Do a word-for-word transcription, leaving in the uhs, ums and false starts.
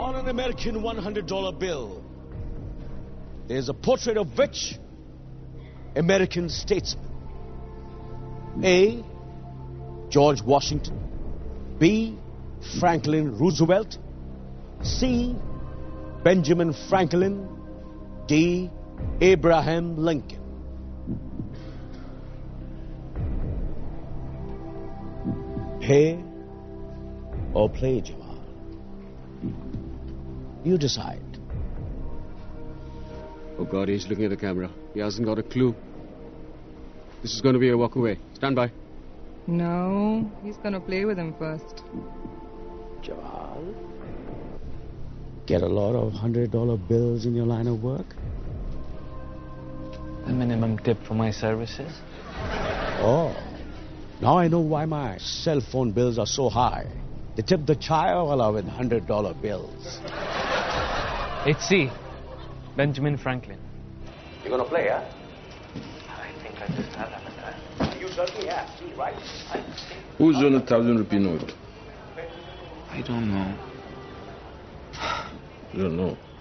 On an American one hundred dollar bill, there's a portrait of which American statesman? A. George Washington. B. Franklin Roosevelt. C. Benjamin Franklin. D. Abraham Lincoln. Pay or play, Jamal? You decide. Oh God, he's looking at the camera. He hasn't got a clue. This is going to be a walk away. Stand by. No, he's gonna play with him first. Jamal, get a lot of hundred dollar bills in your line of work? A minimum tip for my services? Oh, now I know why my cell phone bills are so high. They tip the chayawala with hundred dollar bills. It's C. Benjamin Franklin. You gonna play, huh? I think I just have him in there. You certainly have, see, right? Who's on a thousand rupee note? I don't know. You don't know.